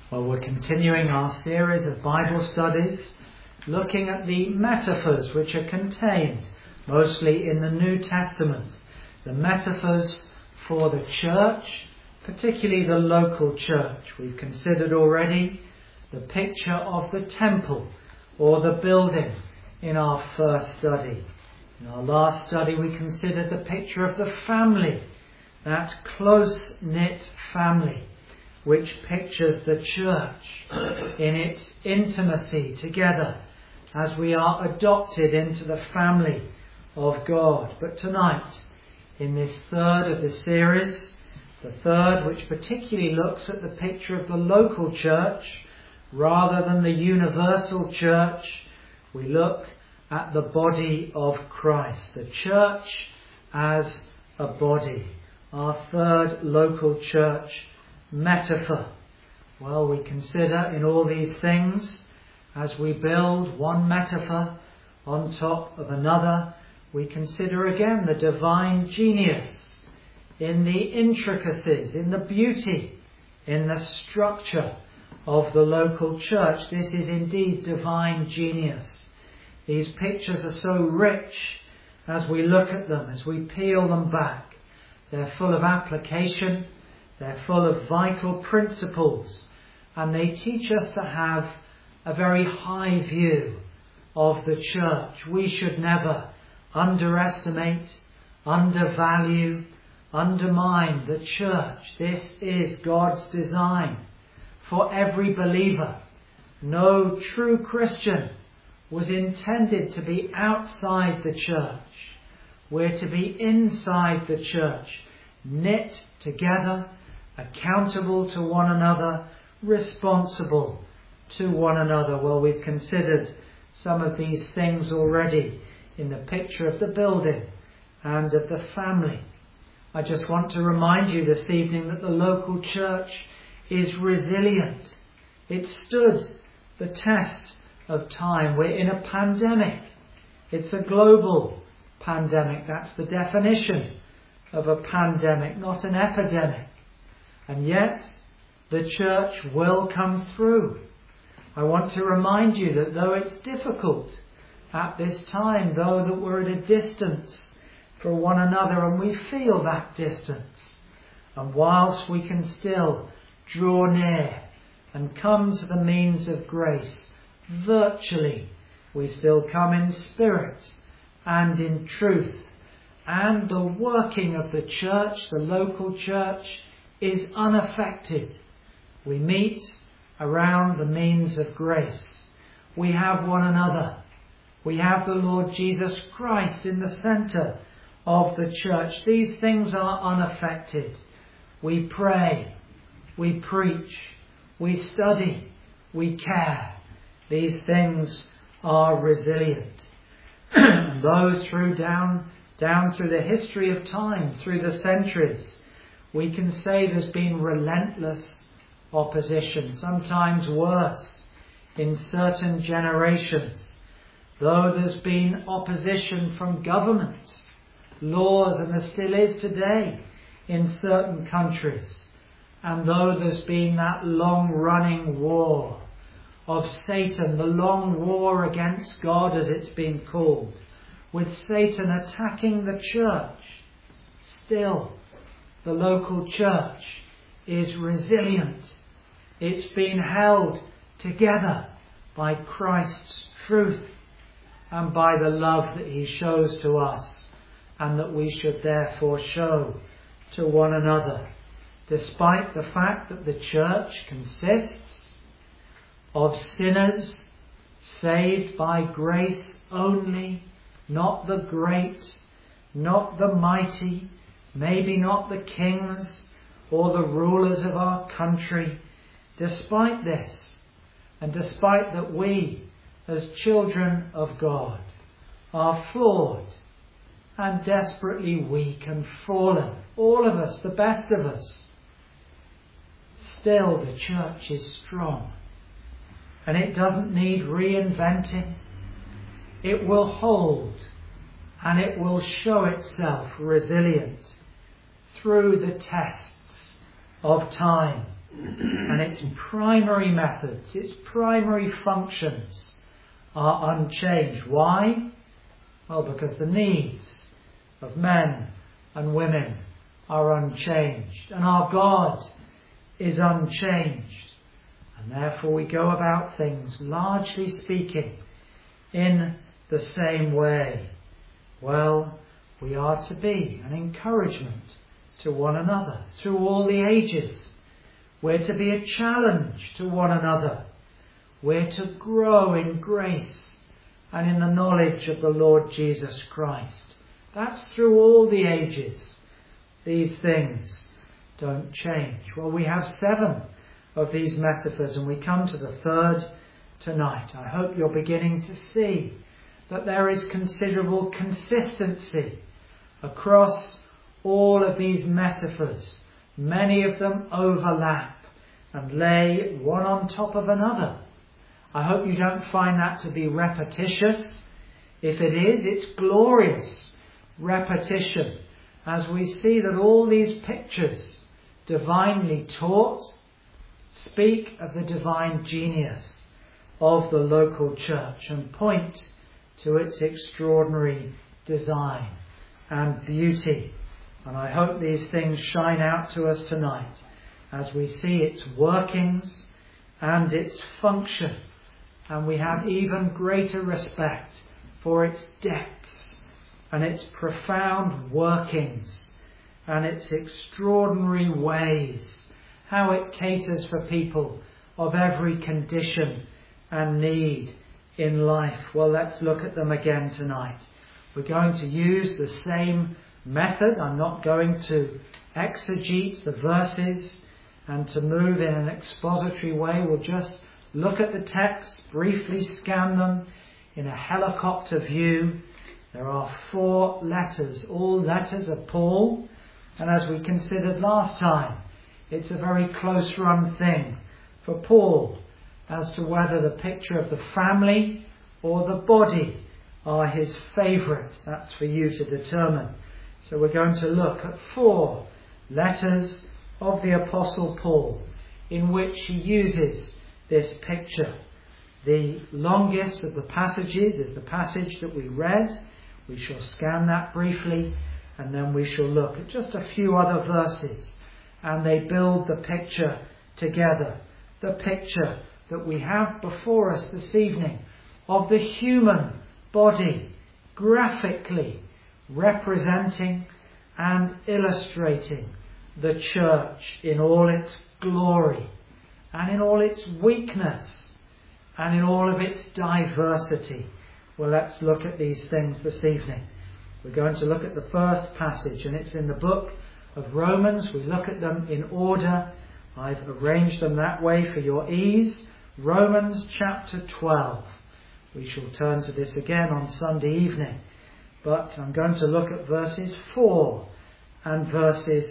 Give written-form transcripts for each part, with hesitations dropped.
Well, we're continuing our series of Bible studies, looking at the metaphors which are contained mostly in the New Testament. The metaphors for the church, particularly the local church. We've considered already the picture of the temple or the building in our first study. In our last study we considered the picture of the family, that close-knit family which pictures the church in its intimacy together as we are adopted into the family of God. But tonight, in this third of the series, the third which particularly looks at the picture of the local church rather than the universal church, we look at the body of Christ, the church as a body. Our third local church metaphor. Well, we consider in all these things, as we build one metaphor on top of another, we consider again the divine genius in the intricacies, in the beauty, in the structure of the local church. This is indeed divine genius. These pictures are so rich as we look at them, as we peel them back. They're full of application, they're full of vital principles, and they teach us to have a very high view of the church. We should never underestimate, undervalue, undermine the church. This is God's design for every believer. No true Christian was intended to be outside the church. We're to be inside the church, knit together, accountable to one another, responsible to one another. Well, we've considered some of these things already in the picture of the building and of the family. I just want to remind you this evening that the local church is resilient. It stood the test of time. We're in a pandemic. It's a global pandemic. That's the definition of a pandemic, not an epidemic. And yet, the church will come through. I want to remind you that though it's difficult at this time, though that we're at a distance for one another and we feel that distance, and whilst we can still draw near and come to the means of grace virtually, we still come in spirit and in truth. And the working of the church, the local church, is unaffected. We meet around the means of grace. We have one another. We have the Lord Jesus Christ in the centre of the church. These things are unaffected. We pray, we preach, we study, we care. These things are resilient. And those down through the history of time, through the centuries, we can say there's been relentless opposition, sometimes worse in certain generations. Though there's been opposition from governments, laws, and there still is today in certain countries. And though there's been that long-running war of Satan, the long war against God as it's been called, with Satan attacking the church, still the local church is resilient. It's been held together by Christ's truth and by the love that he shows to us and that we should therefore show to one another, despite the fact that the church consists of sinners saved by grace only, not the great, not the mighty, maybe not the kings or the rulers of our country. Despite this, and despite that we, as children of God, are flawed and desperately weak and fallen, all of us, the best of us, still the church is strong. And it doesn't need reinventing. It will hold and it will show itself resilient through the tests of time. and its primary methods, its primary functions are unchanged. Why? Well, because the needs of men and women are unchanged, and our God is unchanged. And therefore we go about things, largely speaking, in the same way. Well, we are to be an encouragement to one another through all the ages. We're to be a challenge to one another. We're to grow in grace and in the knowledge of the Lord Jesus Christ. That's through all the ages. These things don't change. Well, we have 7 of these metaphors, and we come to the 3rd tonight. I hope you're beginning to see that there is considerable consistency across all of these metaphors. Many of them overlap and lay one on top of another. I hope you don't find that to be repetitious. If it is, it's glorious repetition, as we see that all these pictures, divinely taught, speak of the divine genius of the local church and point to its extraordinary design and beauty. And I hope these things shine out to us tonight as we see its workings and its function, and we have even greater respect for its depths and its profound workings and its extraordinary ways, how it caters for people of every condition and need in life. Well, let's look at them again tonight. We're going to use the same method. I'm not going to exegete the verses and to move in an expository way. We'll just look at the text, briefly scan them in a helicopter view. There are 4 letters, all letters of Paul, and as we considered last time, it's a very close run thing for Paul as to whether the picture of the family or the body are his favourite. That's for you to determine. So we're going to look at 4 letters of the Apostle Paul in which he uses this picture. The longest of the passages is the passage that we read. We shall scan that briefly, and then we shall look at just a few other verses, and they build the picture together. The picture that we have before us this evening of the human body, graphically representing and illustrating the church in all its glory and in all its weakness and in all of its diversity. Well, let's look at these things this evening. We're going to look at the first passage, and it's in the book of Romans. We look at them in order. I've arranged them that way for your ease. Romans chapter 12. We shall turn to this again on Sunday evening, but I'm going to look at verses 4 and verses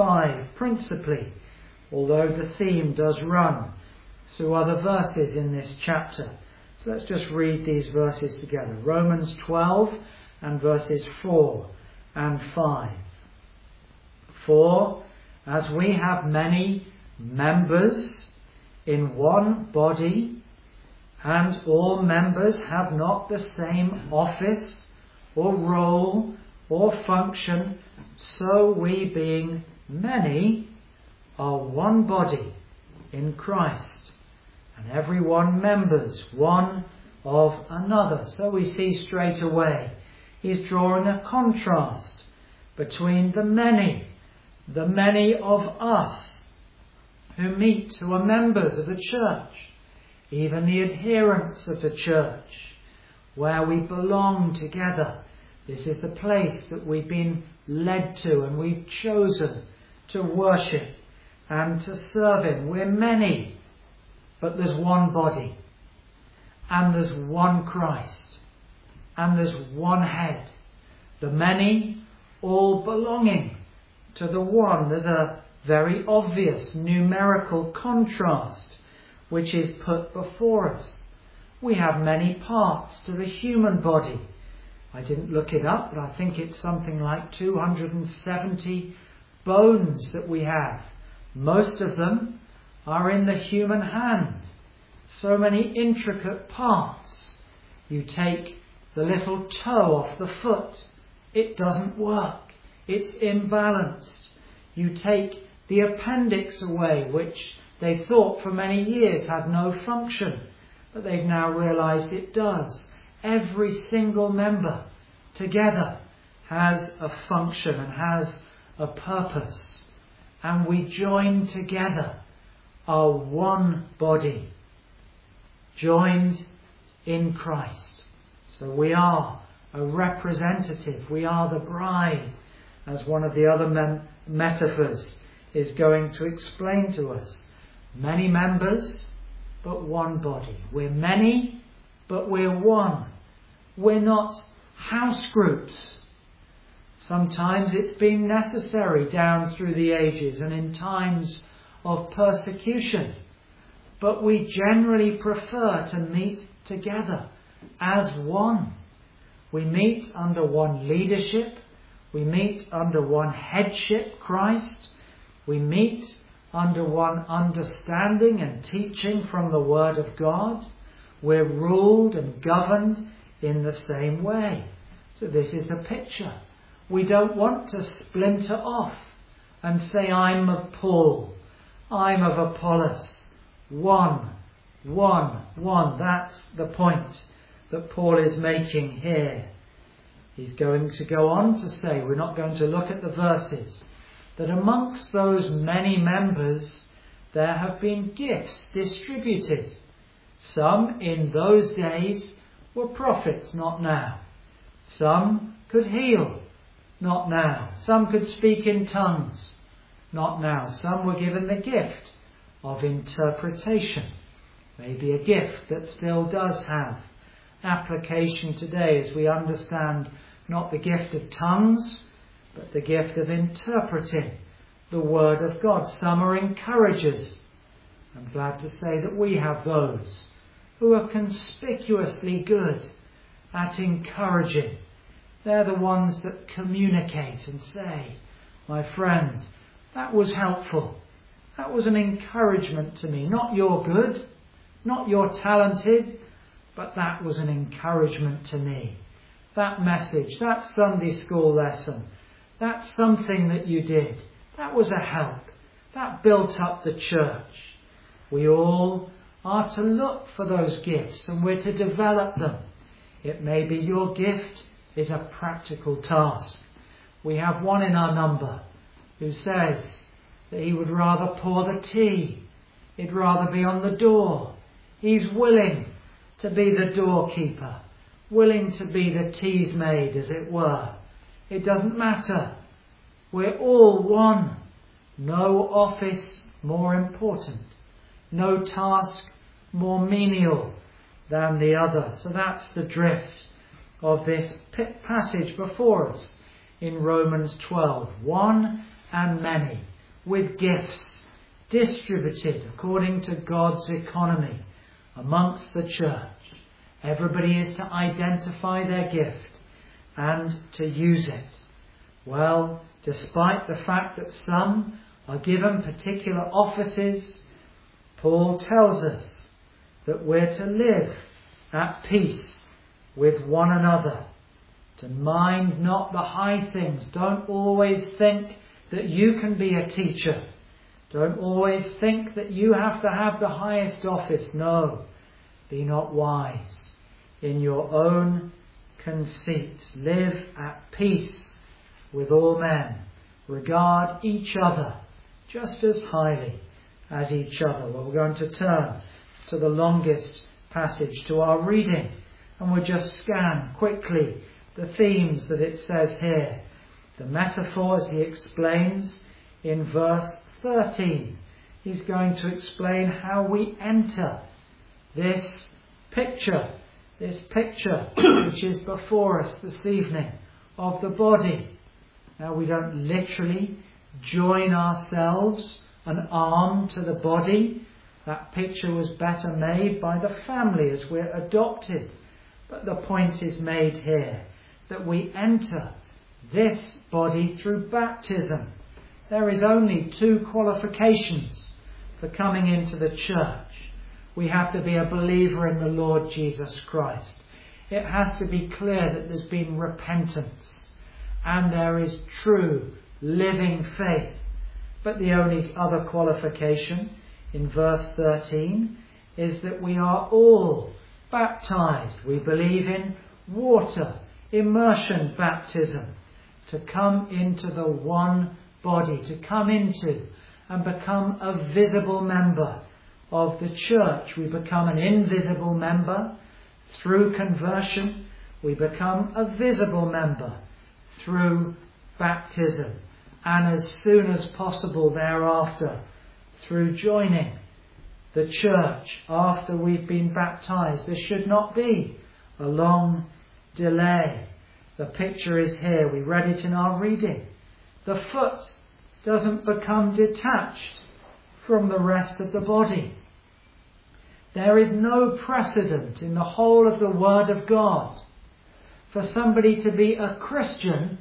5 principally, although the theme does run through other verses in this chapter. So let's just read these verses together. Romans 12 and verses 4 and 5. For as we have many members in one body, and all members have not the same office or role or function, so we, being many, are one body in Christ, and every one members one of another. So we see straight away he's drawing a contrast between the many of us who meet, who are members of the church, even the adherents of the church, where we belong together. This is the place that we've been led to and we've chosen to worship and to serve in. We're many, but there's one body, and there's one Christ, and there's one head. The many all belonging to the one. There's a very obvious numerical contrast which is put before us. We have many parts to the human body. I didn't look it up, but I think it's something like 270 bones that we have. Most of them are in the human hand. So many intricate parts. You take the little toe off the foot. It doesn't work. It's imbalanced. You take the appendix away, which they thought for many years had no function, but they've now realized it does. Every single member together has a function and has a purpose. And we join together, are one body, joined in Christ. So we are a representative. We are the bride, as one of the other metaphors is going to explain to us. Many members, but one body. We're many, but we're one. We're not house groups. Sometimes it's been necessary down through the ages and in times of persecution. But we generally prefer to meet together as one. We meet under one leadership. We meet under one headship, Christ. We meet under one understanding and teaching from the Word of God. We're ruled and governed in the same way. So this is the picture. We don't want to splinter off and say, I'm of Paul, I'm of Apollos. One. That's the point that Paul is making here. He's going to go on to say, we're not going to look at the verses, that amongst those many members there have been gifts distributed. Some in those days were prophets, not now. Some could heal, not now. Some could speak in tongues, not now. Some were given the gift of interpretation. Maybe a gift that still does have application today as we understand not the gift of tongues, but the gift of interpreting the Word of God. Some are encouragers. I'm glad to say that we have those who are conspicuously good at encouraging. They're the ones that communicate and say, my friend, that was helpful. That was an encouragement to me. Not you're good, not you're talented, but that was an encouragement to me. That message, that Sunday school lesson, that's something that you did. That was a help. That built up the church. We all are to look for those gifts and we're to develop them. It may be your gift is a practical task. We have one in our number who says that he would rather pour the tea. He'd rather be on the door. He's willing to be the doorkeeper, willing to be the tea's maid, as it were. It doesn't matter. We're all one. No office more important. No task more menial than the other. So that's the drift of this passage before us in Romans 12. One and many, with gifts distributed according to God's economy amongst the church. Everybody is to identify their gift and to use it. Well, despite the fact that some are given particular offices, Paul tells us that we're to live at peace with one another, to mind not the high things. Don't always think that you can be a teacher. Don't always think that you have to have the highest office. No, be not wise in your own conceits. Live at peace with all men. Regard each other just as highly as each other. Well, we're going to turn to the longest passage to our reading, and we'll just scan quickly the themes that it says here. The metaphors he explains in verse 13. He's going to explain how we enter this picture which is before us this evening of the body. Now, we don't literally join ourselves an arm to the body. That picture was better made by the family as we're adopted. But the point is made here that we enter this body through baptism. There is only two qualifications for coming into the church, we have to be a believer in the Lord Jesus Christ. It has to be clear that there's been repentance and there is true living faith. But the only other qualification in verse 13 is that we are all baptized. We believe in water, immersion baptism, to come into the one body, to come into and become a visible member of the church. We become an invisible member through conversion. We become a visible member through baptism. And as soon as possible thereafter, through joining the church after we've been baptized. There should not be a long delay. The picture is here. We read it in our reading. The foot doesn't become detached from the rest of the body. There is no precedent in the whole of the Word of God for somebody to be a Christian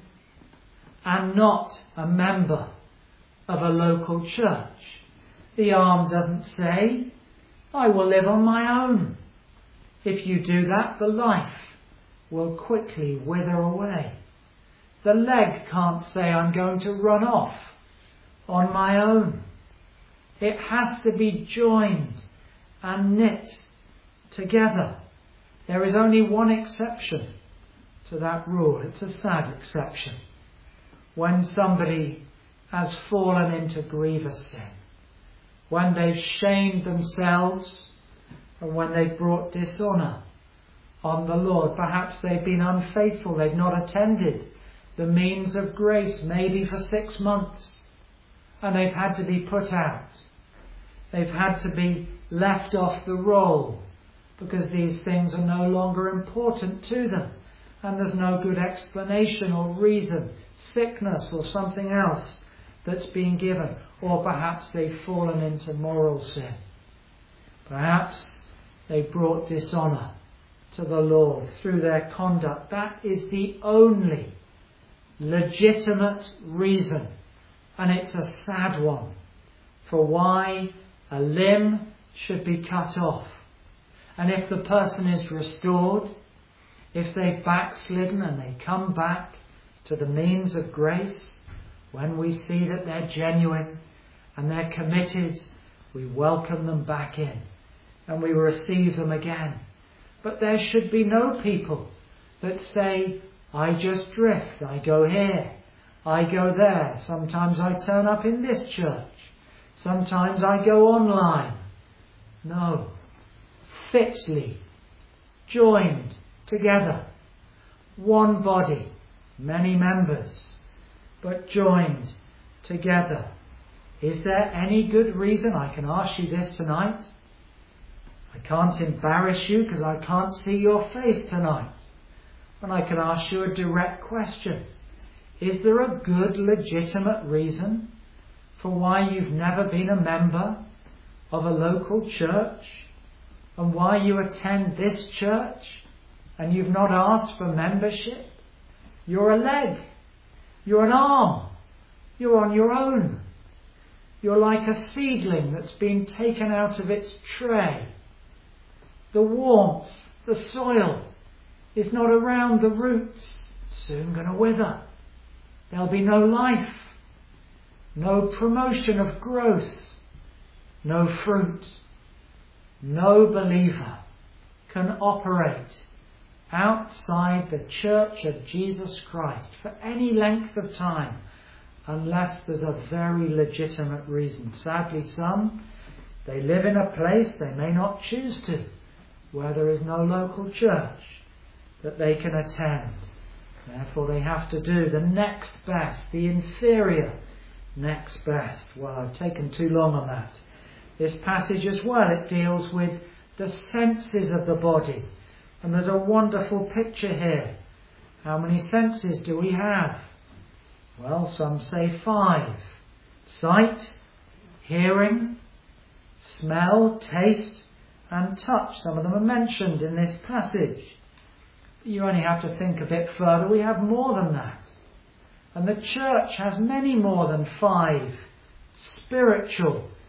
and not a member of a local church. The arm doesn't say, I will live on my own. If you do that, the life will quickly wither away. The leg can't say, I'm going to run off on my own. It has to be joined and knit together. There is only one exception to that rule. It's a sad exception. When somebody has fallen into grievous sin, when they've shamed themselves, and when they've brought dishonour on the Lord, perhaps they've been unfaithful, they've not attended the means of grace, maybe for 6 months, and they've had to be put out. They've had to be left off the roll because these things are no longer important to them, and there's no good explanation or reason, sickness or something else that's been given, or perhaps they've fallen into moral sin. Perhaps they've brought dishonour to the Lord through their conduct. That is the only legitimate reason, and it's a sad one, for why a limb should be cut off. And if the person is restored, if they've backslidden and they come back to the means of grace, when we see that they're genuine and they're committed, we welcome them back in and we receive them again. But there should be no people that say, I just drift, I go here, I go there, sometimes I turn up in this church, sometimes I go online. No, fitly joined together, one body, many members, but joined together. Is there any good reason? I can ask you this tonight. I can't embarrass you because I can't see your face tonight. And I can ask you a direct question. Is there a good, legitimate reason for why you've never been a member of a local church and why you attend this church and you've not asked for membership? You're a leg. You're an arm. You're on your own. You're like a seedling that's been taken out of its tray. The warmth, the soil is not around the roots. It's soon going to wither. There'll be no life, no promotion of growth, no fruit. No believer can operate outside the church of Jesus Christ for any length of time unless there's a very legitimate reason. Sadly, some, they live in a place they may not choose to, where there is no local church that they can attend. Therefore they have to do the next best, the inferior next best. Well, I've taken too long on that. This passage as well, it deals with the senses of the body. And there's a wonderful picture here. How many senses do we have? Well, some say 5. Sight, hearing, smell, taste, and touch. Some of them are mentioned in this passage. You only have to think a bit further. We have more than that. And the church has many more than 5 spiritual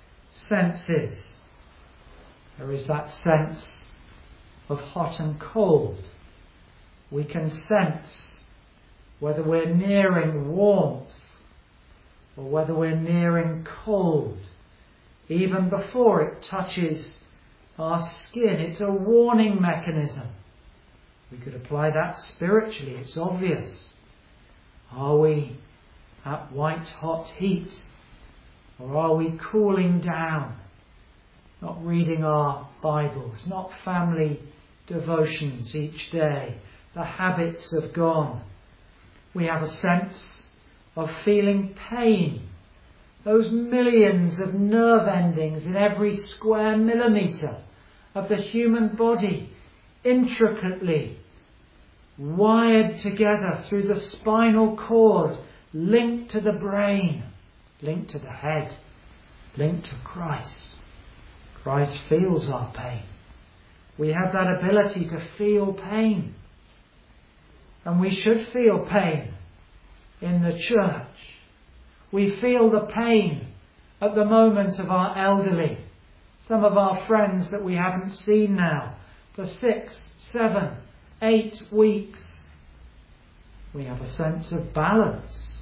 senses. There is that sense of hot and cold. We can sense whether we're nearing warmth or whether we're nearing cold, even before it touches our skin. It's a warning mechanism. We could apply that spiritually. It's obvious. Are we at white hot heat, or are we cooling down? Not reading our Bibles, not family devotions each day. The habits have gone. We have a sense of feeling pain. Those millions of nerve endings in every square millimetre of the human body, intricately wired together through the spinal cord, linked to the brain, linked to the head, linked to Christ. Christ feels our pain. We have that ability to feel pain. And we should feel pain in the church. We feel the pain at the moment of our elderly. Some of our friends that we haven't seen now for 6, 7, 8 weeks. We have a sense of balance.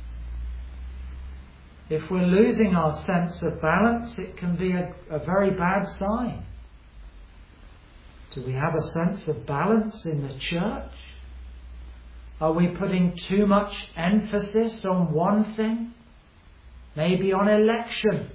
If we're losing our sense of balance, it can be a very bad sign. Do we have a sense of balance in the church? Are we putting too much emphasis on one thing? Maybe on election.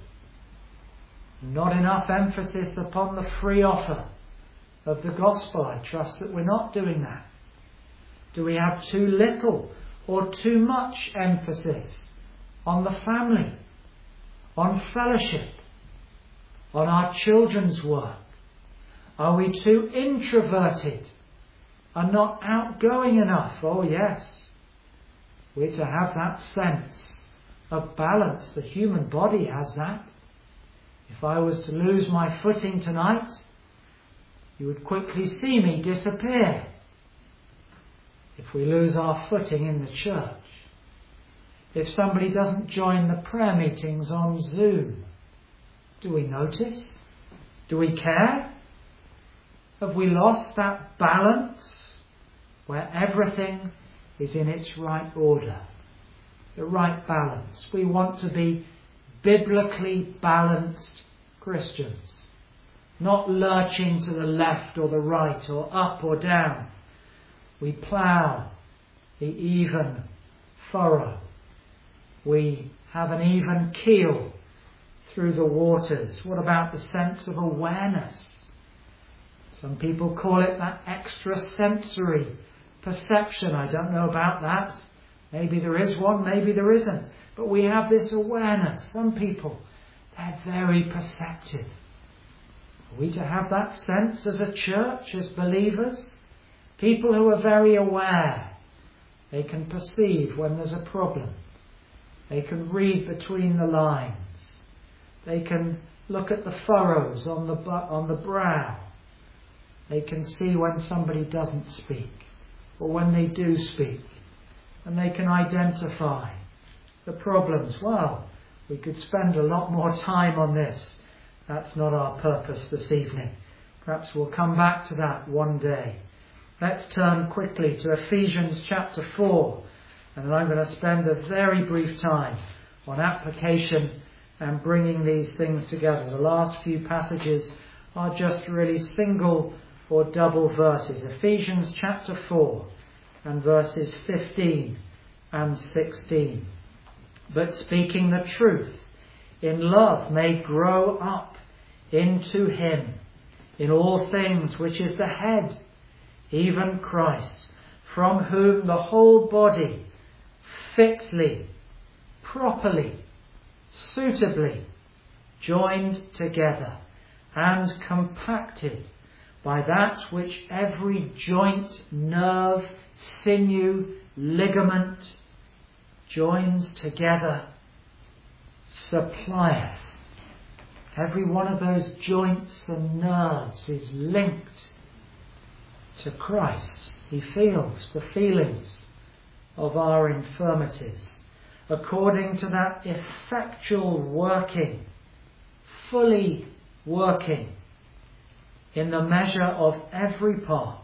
Not enough emphasis upon the free offer of the gospel. I trust that we're not doing that. Do we have too little or too much emphasis on the family, on fellowship, on our children's work? Are we too introverted and not outgoing enough? Oh yes, we're to have that sense of balance. The human body has that. If I was to lose my footing tonight, you would quickly see me disappear. If we lose our footing in the church, if somebody doesn't join the prayer meetings on Zoom, do we notice? Do we care? Have we lost that balance where everything is in its right order? The right balance. We want to be biblically balanced Christians, not lurching to the left or the right or up or down. We plough the even furrow. We have an even keel through the waters. What about the sense of awareness? Some people call it that extrasensory perception. I don't know about that. Maybe there is one, maybe there isn't. But we have this awareness. Some people, they're very perceptive. Are we to have that sense as a church, as believers? People who are very aware. They can perceive when there's a problem. They can read between the lines. They can look at the furrows on the brow. They can see when somebody doesn't speak or when they do speak. And they can identify the problems. Well, we could spend a lot more time on this. That's not our purpose this evening. Perhaps we'll come back to that one day. Let's turn quickly to Ephesians chapter 4. And then I'm going to spend a very brief time on application and bringing these things together. The last few passages are just really single or double verses. Ephesians chapter 4 and verses 15 and 16. But speaking the truth in love may grow up into Him in all things, which is the head, even Christ, from whom the whole body fitly, properly, suitably joined together and compacted by that which every joint, nerve, sinew, ligament joins together, supplieth. Every one of those joints and nerves is linked to Christ. He feels the feelings of our infirmities according to that effectual working, fully working in the measure of every part,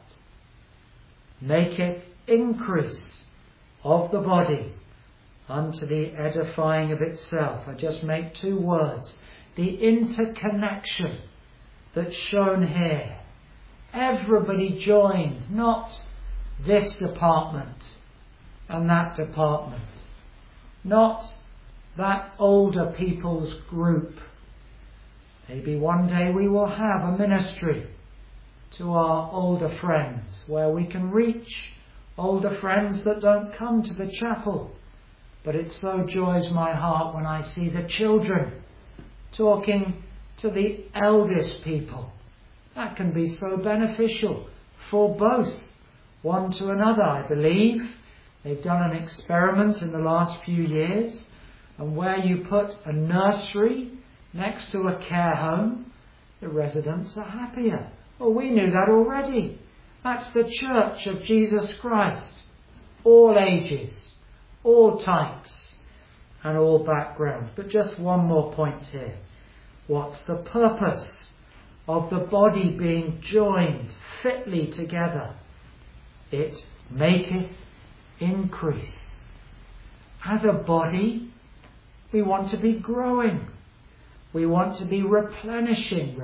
maketh increase of the body unto the edifying of itself. I just make two words. The interconnection that's shown here. Everybody joined, not this department and that department, not that older people's group. Maybe one day we will have a ministry to our older friends where we can reach older friends that don't come to the chapel. But it so joys my heart when I see the children talking to the eldest people. That can be so beneficial for both, one to another. I believe they've done an experiment in the last few years, and where you put a nursery next to a care home, the residents are happier. Well, we knew that already. That's the Church of Jesus Christ. All ages, all types, and all backgrounds. But just one more point here. What's the purpose of the body being joined fitly together? It maketh increase. As a body, we want to be growing. We want to be replenishing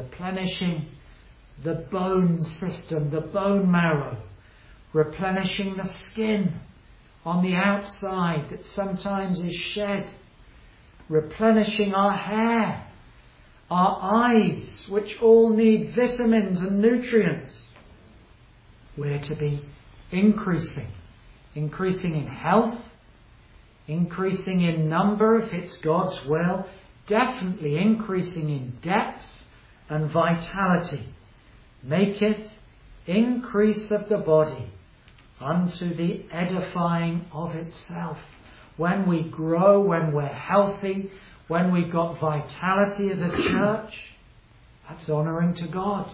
the bone system, the bone marrow, replenishing the skin on the outside that sometimes is shed, replenishing our hair, our eyes, which all need vitamins and nutrients. We're to be increasing in health, increasing in number if it's God's will, definitely increasing in depth and vitality. Maketh increase of the body unto the edifying of itself. When we grow, when we're healthy, when we've got vitality as a church, that's honouring to God.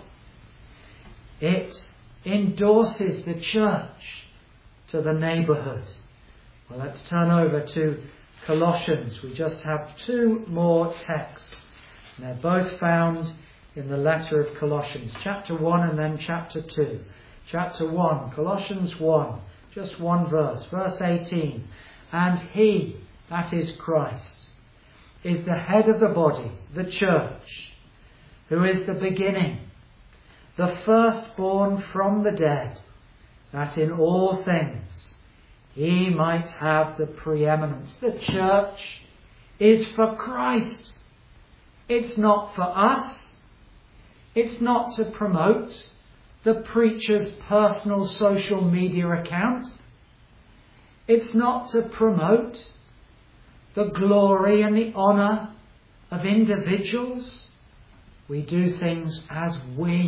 It endorses the church to the neighbourhood. Well, let's turn over to Colossians. We just have two more texts. And they're both found in the letter of Colossians, chapter 1 and then chapter 2. Chapter 1, Colossians 1, just one verse, verse 18. And he, that is Christ, is the head of the body, the church, who is the beginning, the firstborn from the dead, that in all things he might have the preeminence. The church is for Christ. It's not for us. It's not to promote the preacher's personal social media account. It's not to promote the glory and the honour of individuals. We do things as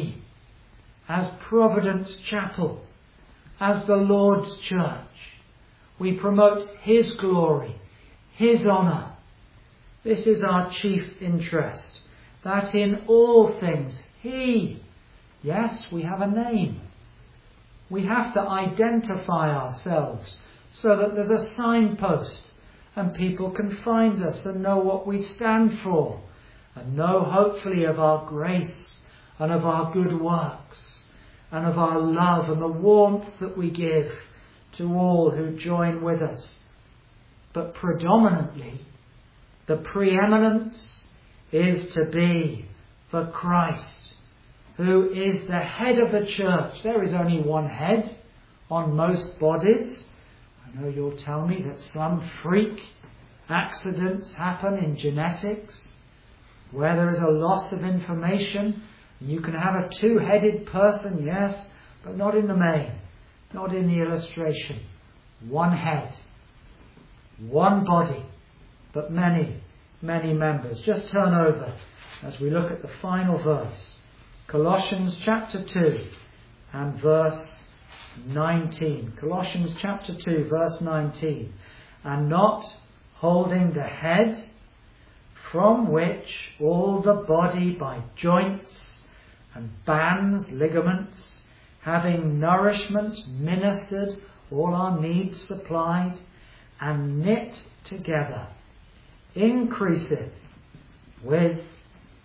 Providence Chapel, as the Lord's Church. We promote His glory, His honour. This is our chief interest, that in all things He, yes, we have a name. We have to identify ourselves so that there's a signpost and people can find us and know what we stand for and know hopefully of our grace and of our good works and of our love and the warmth that we give to all who join with us. But predominantly, the preeminence is to be for Christ, who is the head of the church. There is only one head on most bodies. I know you'll tell me that some freak accidents happen in genetics, where there is a loss of information. You can have a two-headed person, yes, but not in the main, not in the illustration. One head, one body, but many, many members. Just turn over as we look at the final verse. Colossians chapter 2 and verse 19. Colossians chapter 2 verse 19. And not holding the head, from which all the body by joints and bands, ligaments, having nourishment ministered, all our needs supplied, and knit together, increaseth with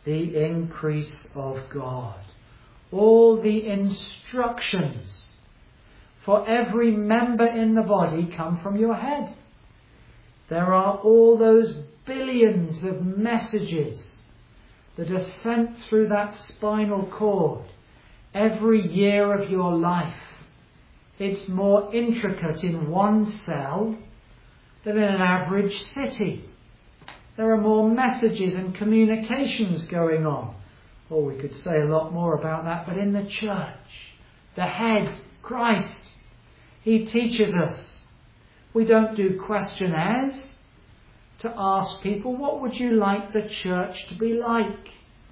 the increase of God. All the instructions for every member in the body come from your head. There are all those billions of messages that are sent through that spinal cord every year of your life. It's more intricate in one cell than in an average city. There are more messages and communications going on. Or we could say a lot more about that, but in the church, the head, Christ, He teaches us. We don't do questionnaires to ask people, what would you like the church to be like?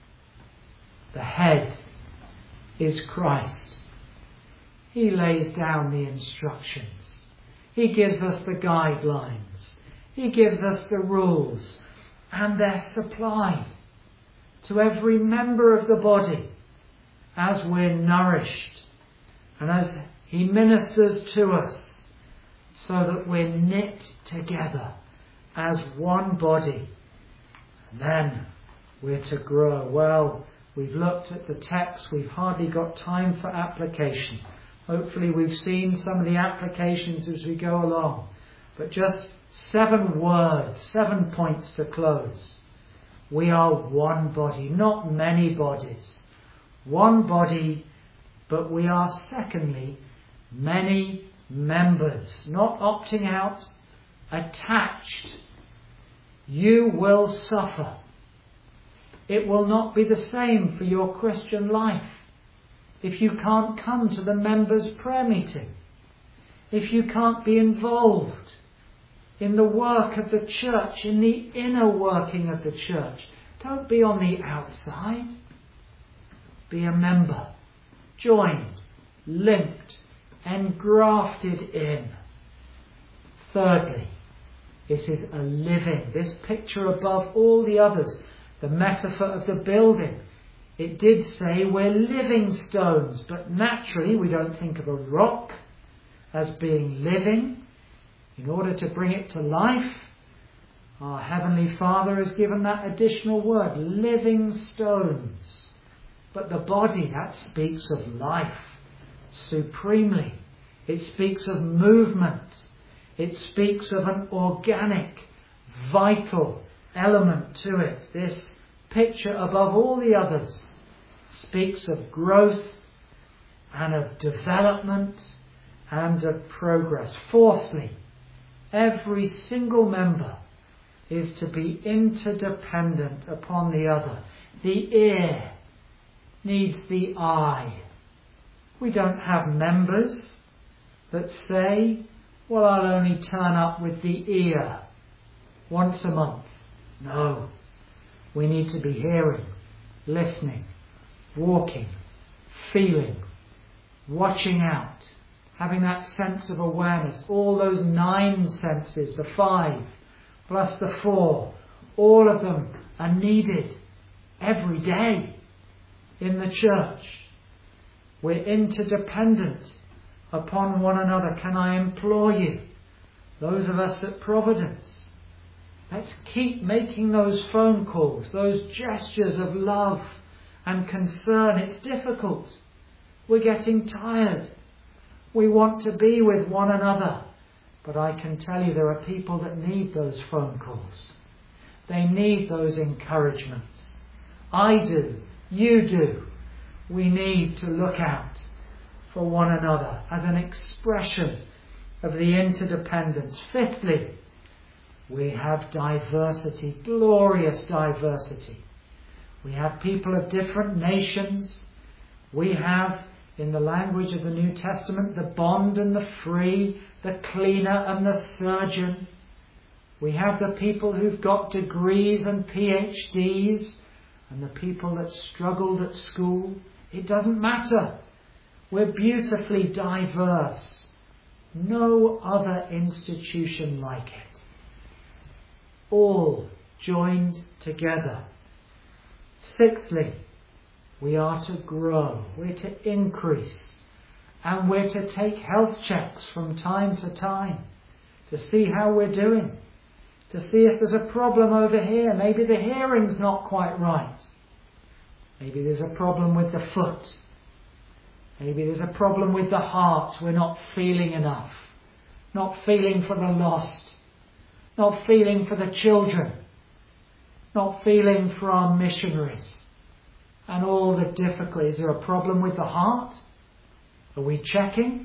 The head is Christ. He lays down the instructions. He gives us the guidelines. He gives us the rules. And they're supplied to every member of the body as we're nourished and as He ministers to us, so that we're knit together as one body. And then we're to grow. Well, we've looked at the text. We've hardly got time for application. Hopefully we've seen some of the applications as we go along. But just 7 words, 7 points to close. We are one body, not many bodies. One body, but we are, secondly, many members. Not opting out, attached. You will suffer. It will not be the same for your Christian life if you can't come to the members' prayer meeting, if you can't be involved in the work of the church, in the inner working of the church. Don't be on the outside. Be a member, joined, linked, engrafted in. Thirdly, this is a living, this picture above all the others, the metaphor of the building. It did say we're living stones, but naturally we don't think of a rock as being living. In order to bring it to life, our Heavenly Father has given that additional word, living stones. But the body, that speaks of life supremely. It speaks of movement. It speaks of an organic, vital element to it. This picture above all the others speaks of growth and of development and of progress. Fourthly, every single member is to be interdependent upon the other. The ear needs the eye. We don't have members that say, well, I'll only turn up with the ear once a month. No. We need to be hearing, listening, walking, feeling, watching out, having that sense of awareness. All those 9 senses, the 5 plus the 4, all of them are needed every day in the church. We're interdependent upon one another. Can I implore you, those of us at Providence, let's keep making those phone calls, those gestures of love and concern. It's difficult. We're getting tired. We want to be with one another. But I can tell you there are people that need those phone calls. They need those encouragements. I do. You do. We need to look out for one another as an expression of the interdependence. Fifthly, we have diversity, glorious diversity. We have people of different nations. We have, in the language of the New Testament, the bond and the free, the cleaner and the surgeon. We have the people who've got degrees and PhDs and the people that struggled at school. It doesn't matter. We're beautifully diverse. No other institution like it. All joined together. Sixthly, we are to grow. We're to increase. And we're to take health checks from time to time to see how we're doing. To see if there's a problem over here. Maybe the hearing's not quite right. Maybe there's a problem with the foot. Maybe there's a problem with the heart. We're not feeling enough. Not feeling for the lost. Not feeling for the children. Not feeling for our missionaries. And all the difficulties. Is there a problem with the heart? Are we checking?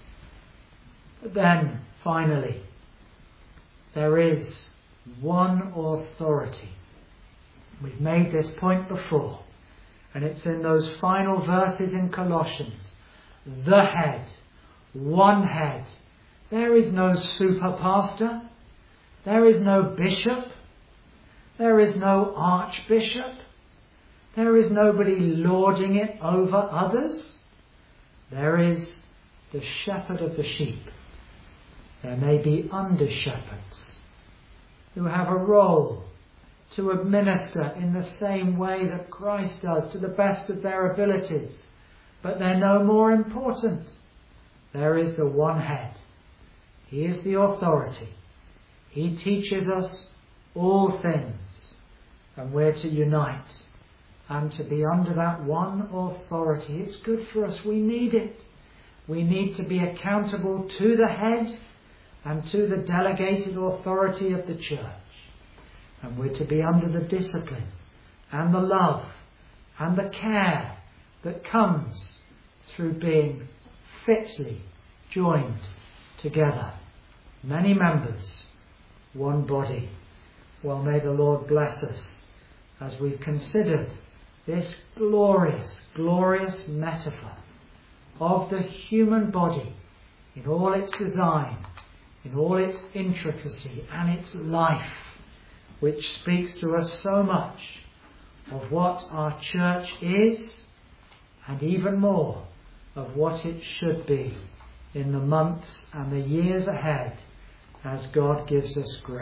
But then, finally, there is one authority. We've made this point before. And it's in those final verses in Colossians. The head. One head. There is no super pastor. There is no bishop. There is no archbishop. There is nobody lording it over others. There is the shepherd of the sheep. There may be under shepherds who have a role to administer in the same way that Christ does, to the best of their abilities. But they're no more important. There is the one head. He is the authority. He teaches us all things. And we're to unite and to be under that one authority. It's good for us. We need it. We need to be accountable to the head and to the delegated authority of the church. And we're to be under the discipline and the love and the care that comes through being fitly joined together. Many members, one body. Well, may the Lord bless us as we've considered this glorious, glorious metaphor of the human body in all its design, in all its intricacy and its life, which speaks to us so much of what our church is and even more of what it should be in the months and the years ahead as God gives us grace.